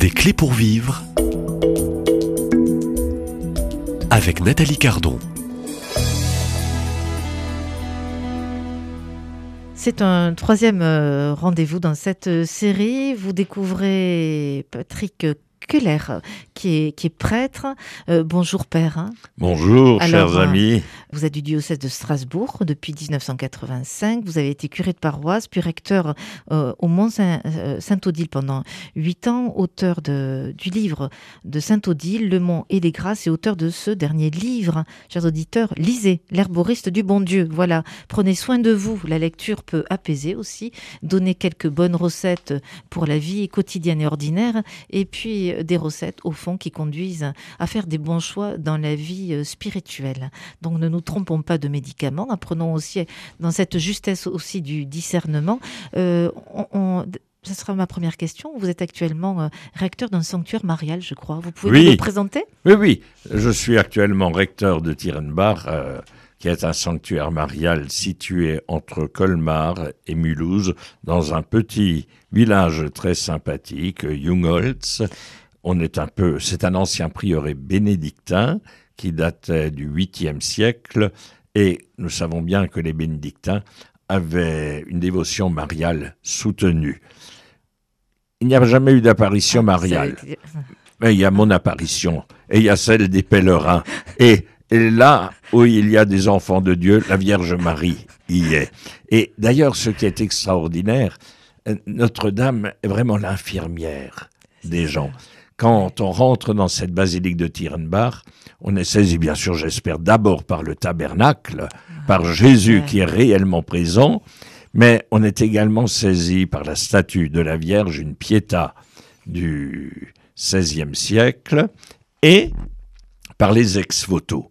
Des clés pour vivre avec Nathalie Cardon. C'est un troisième rendez-vous dans cette série. Vous découvrez Patrick Keller, qui est prêtre. Bonjour Père. Bonjour, Alors, chers amis. Vous êtes du diocèse de Strasbourg depuis 1985. Vous avez été curé de paroisse, puis recteur au Mont Saint-Odile pendant 8 ans, auteur du livre de Saint-Odile, Le Mont et les Grâces, et auteur de ce dernier livre. Chers auditeurs, lisez L'herboriste du bon Dieu. Voilà, prenez soin de vous. La lecture peut apaiser aussi, donner quelques bonnes recettes pour la vie quotidienne et ordinaire, et puis des recettes au fond qui conduisent à faire des bons choix dans la vie spirituelle. Donc ne nous trompons pas de médicaments, apprenons aussi dans cette justesse aussi du discernement. Ça sera ma première question. Vous êtes actuellement recteur d'un sanctuaire marial, je crois. Vous pouvez nous présenter ? Oui. Je suis actuellement recteur de Tierenbach, qui est un sanctuaire marial situé entre Colmar et Mulhouse, dans un petit village très sympathique, Jungholz. C'est un ancien prieuré bénédictin qui datait du 8e siècle, et nous savons bien que les bénédictins avaient une dévotion mariale soutenue. Il n'y a jamais eu d'apparition mariale, mais il y a mon apparition, et il y a celle des pèlerins, et là où il y a des enfants de Dieu, la Vierge Marie y est. Et d'ailleurs, ce qui est extraordinaire, Notre-Dame est vraiment l'infirmière des gens. Quand on rentre dans cette basilique de Tierenbach, on est saisi, bien sûr, j'espère, d'abord par le tabernacle, par Jésus qui est réellement présent, mais on est également saisi par la statue de la Vierge, une Pietà du XVIe siècle, et par les ex-voto,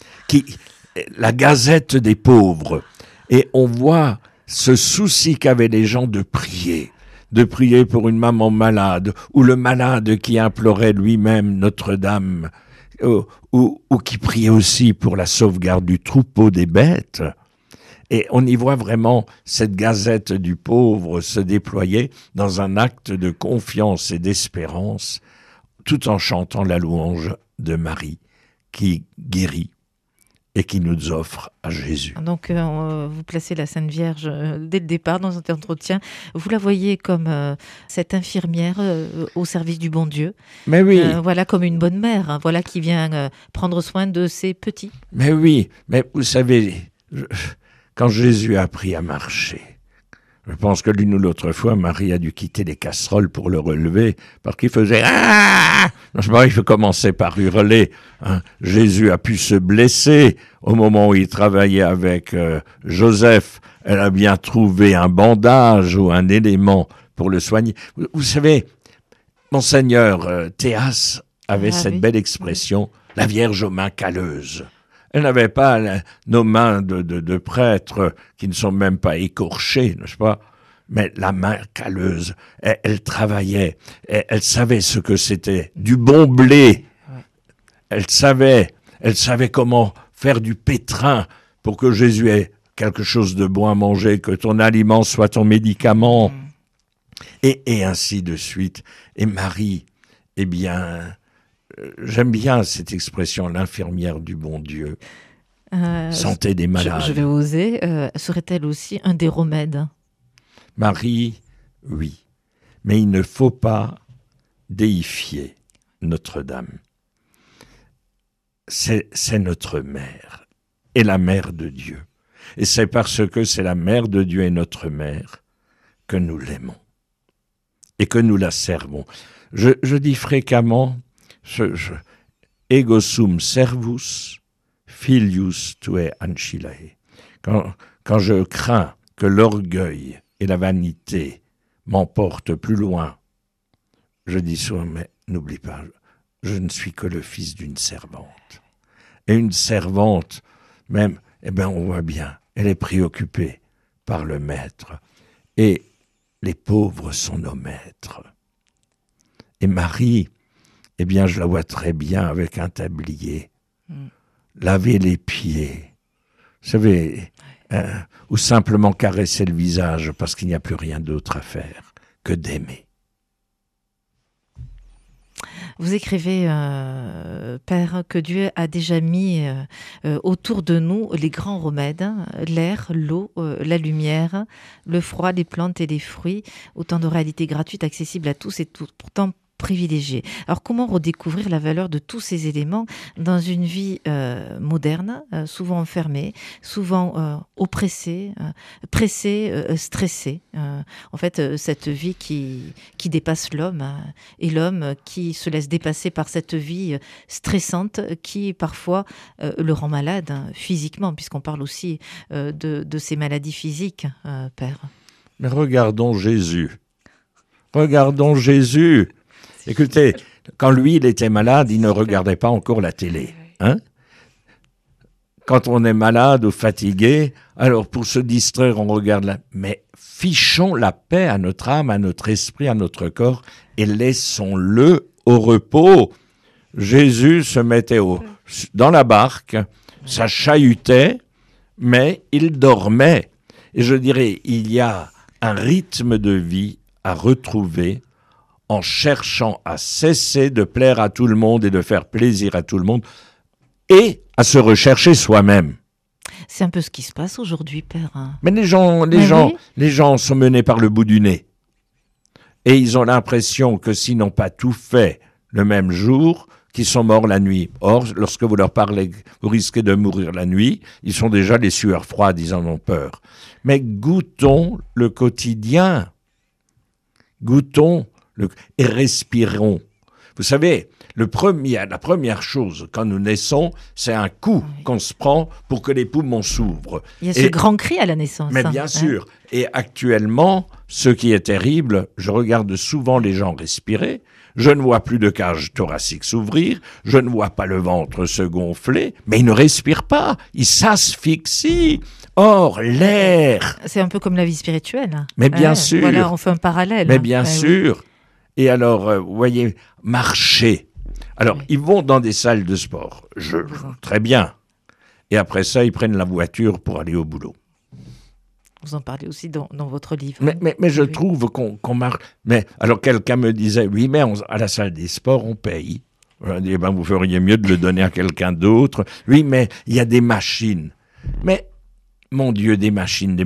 la gazette des pauvres. Et on voit ce souci qu'avaient les gens de prier pour une maman malade, ou le malade qui implorait lui-même Notre-Dame, ou qui priait aussi pour la sauvegarde du troupeau des bêtes. Et on y voit vraiment cette gazette du pauvre se déployer dans un acte de confiance et d'espérance, tout en chantant la louange de Marie, qui guérit et qui nous offre à Jésus. Donc, vous placez la Sainte Vierge dès le départ dans cet entretien. Vous la voyez comme cette infirmière au service du bon Dieu. Mais oui. Voilà, comme une bonne mère, hein, voilà, qui vient prendre soin de ses petits. Mais oui, mais vous savez, quand Jésus a appris à marcher, je pense que l'une ou l'autre fois, Marie a dû quitter les casseroles pour le relever, parce qu'il faisait « Ah !» Je pense qu'il commençait par hurler. Jésus a pu se blesser au moment où il travaillait avec Joseph. Elle a bien trouvé un bandage ou un élément pour le soigner. Vous savez, Monseigneur Théas avait cette belle expression, « la Vierge aux mains calleuses ». Elle n'avait pas nos mains de prêtres qui ne sont même pas écorchées, n'est-ce pas ? Mais la main calleuse, elle travaillait, elle savait ce que c'était, du bon blé. Elle savait comment faire du pétrin pour que Jésus ait quelque chose de bon à manger, que ton aliment soit ton médicament, et ainsi de suite. Et Marie, eh bien, j'aime bien cette expression, l'infirmière du bon Dieu. Santé des malades. Je vais oser. Serait-elle aussi un des remèdes ? Marie, oui. Mais il ne faut pas déifier Notre-Dame. C'est notre mère, et la mère de Dieu. Et c'est parce que c'est la mère de Dieu et notre mère que nous l'aimons et que nous la servons. Je dis fréquemment, ego sum servus, filius tuae ancillae. Quand je crains que l'orgueil et la vanité m'emportent plus loin, je dis souvent, mais n'oublie pas, je ne suis que le fils d'une servante. Et une servante, même, on voit bien, elle est préoccupée par le maître. Et les pauvres sont nos maîtres. Et Marie, je la vois très bien avec un tablier. Laver les pieds. Vous savez, ou simplement caresser le visage parce qu'il n'y a plus rien d'autre à faire que d'aimer. Vous écrivez, Père, que Dieu a déjà mis autour de nous les grands remèdes, hein, l'air, l'eau, la lumière, le froid, les plantes et les fruits, autant de réalités gratuites accessibles à tous et pourtant privilégiés. Alors comment redécouvrir la valeur de tous ces éléments dans une vie moderne, souvent enfermée, souvent oppressée, pressée, stressée. En fait, cette vie qui dépasse l'homme et l'homme qui se laisse dépasser par cette vie stressante qui parfois le rend malade physiquement, puisqu'on parle aussi de ces maladies physiques, Père. Mais regardons Jésus. Regardons Jésus. Écoutez, quand lui, il était malade, il ne regardait pas encore la télé. Hein? Quand on est malade ou fatigué, alors pour se distraire, on regarde la... Mais fichons la paix à notre âme, à notre esprit, à notre corps, et laissons-le au repos. Jésus se mettait dans la barque, ça chahutait, mais il dormait. Et je dirais, il y a un rythme de vie à retrouver en cherchant à cesser de plaire à tout le monde et de faire plaisir à tout le monde, et à se rechercher soi-même. C'est un peu ce qui se passe aujourd'hui, Père. Mais les gens sont menés par le bout du nez. Et ils ont l'impression que s'ils n'ont pas tout fait le même jour, qu'ils sont morts la nuit. Or, lorsque vous leur parlez, vous risquez de mourir la nuit, ils sont déjà les sueurs froides, ils en ont peur. Mais goûtons le quotidien. Goûtons et respirons. Vous savez, la première chose quand nous naissons, c'est un coup qu'on se prend pour que les poumons s'ouvrent. Il y a ce grand cri à la naissance. Mais bien sûr. Et actuellement, ce qui est terrible, je regarde souvent les gens respirer, je ne vois plus de cage thoracique s'ouvrir, je ne vois pas le ventre se gonfler, mais ils ne respirent pas, ils s'asphyxient. Or, l'air... C'est un peu comme la vie spirituelle. Mais bien sûr. Voilà, on fait un parallèle. Mais bien sûr. Oui. Et alors, vous voyez, marcher. Alors, ils vont dans des salles de sport. Très bien. Et après ça, ils prennent la voiture pour aller au boulot. Vous en parlez aussi dans votre livre. Mais je trouve qu'on marche. Mais alors, quelqu'un me disait, oui, mais à la salle des sports, on paye. On dit, vous feriez mieux de le donner à quelqu'un d'autre. Oui, mais il y a des machines. Mais, mon Dieu, des machines.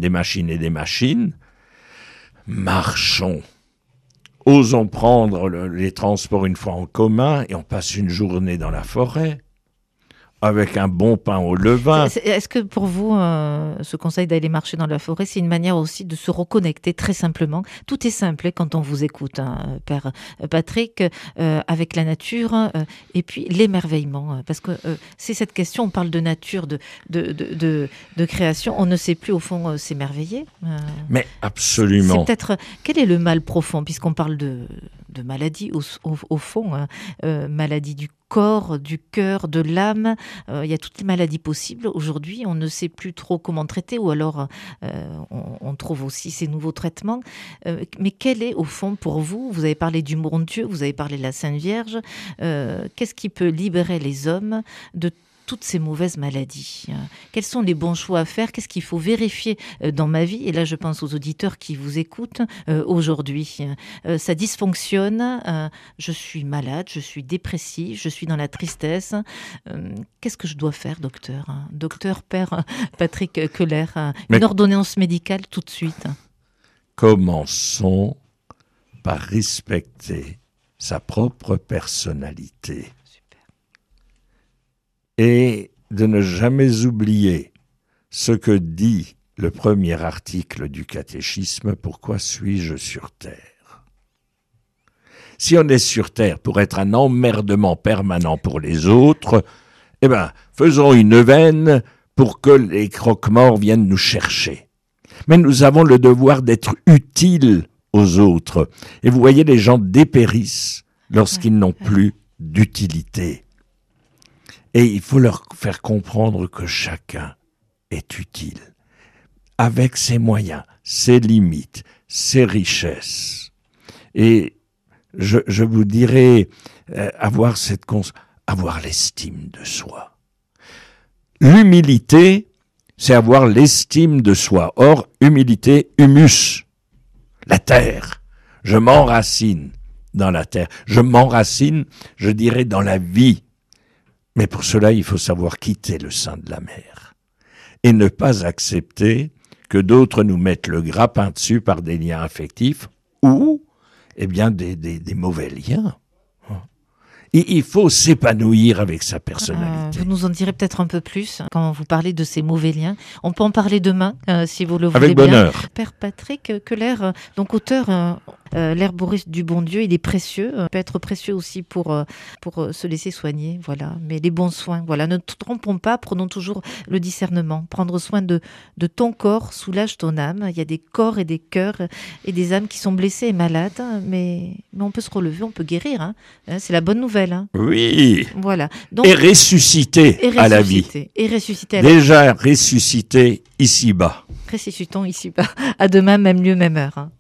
Marchons. Osons prendre les transports une fois en commun et on passe une journée dans la forêt avec un bon pain au levain. Est-ce que pour vous, ce conseil d'aller marcher dans la forêt, c'est une manière aussi de se reconnecter très simplement? Tout est simple quand on vous écoute, hein, Père Patrick, avec la nature et puis l'émerveillement. Parce que c'est cette question, on parle de nature, de création, on ne sait plus au fond s'émerveiller. Mais absolument. C'est peut-être, quel est le mal profond, puisqu'on parle de maladie au fond, hein, maladie du corps, du cœur, de l'âme. Il y a toutes les maladies possibles. Aujourd'hui, on ne sait plus trop comment traiter, ou alors on trouve aussi ces nouveaux traitements. Mais quel est, au fond, pour vous, vous avez parlé du bon Dieu, vous avez parlé de la Sainte Vierge, qu'est-ce qui peut libérer les hommes de toutes ces mauvaises maladies? Quels sont les bons choix à faire? Qu'est-ce qu'il faut vérifier dans ma vie? Et là, je pense aux auditeurs qui vous écoutent aujourd'hui. Ça dysfonctionne, je suis malade, je suis dépressif, je suis dans la tristesse. Qu'est-ce que je dois faire, docteur? Docteur, Père Patrick Keller, une ordonnance médicale tout de suite. Commençons par respecter sa propre personnalité. Et de ne jamais oublier ce que dit le premier article du catéchisme, pourquoi suis-je sur terre? Si on est sur terre pour être un emmerdement permanent pour les autres, eh bien, faisons une veine pour que les croque-morts viennent nous chercher. Mais nous avons le devoir d'être utiles aux autres. Et vous voyez, les gens dépérissent lorsqu'ils n'ont plus d'utilité. Et il faut leur faire comprendre que chacun est utile, avec ses moyens, ses limites, ses richesses. Et je vous dirais, avoir l'estime de soi. L'humilité, c'est avoir l'estime de soi. Or, humilité, humus, la terre. Je m'enracine dans la terre. Je m'enracine, je dirais, dans la vie. Mais pour cela, il faut savoir quitter le sein de la mer et ne pas accepter que d'autres nous mettent le grappin dessus par des liens affectifs ou des mauvais liens. Et il faut s'épanouir avec sa personnalité. Vous nous en direz peut-être un peu plus quand vous parlez de ces mauvais liens. On peut en parler demain, si vous le voulez avec bien. Bonheur. Père Patrick Keller, donc auteur, l'air Boris du bon Dieu, il est précieux, peut être précieux aussi pour se laisser soigner, voilà. Mais les bons soins, voilà. Ne te trompons pas, prenons toujours le discernement. Prendre soin de ton corps soulage ton âme. Il y a des corps et des cœurs et des âmes qui sont blessées et malades, mais on peut se relever, on peut guérir. Hein. C'est la bonne nouvelle. Hein. Oui. Voilà. Donc, et ressusciter à la vie. Et ressusciter à la vie. Déjà ressusciter ici-bas. Ressuscitons ici-bas. À demain, même lieu, même heure. Hein.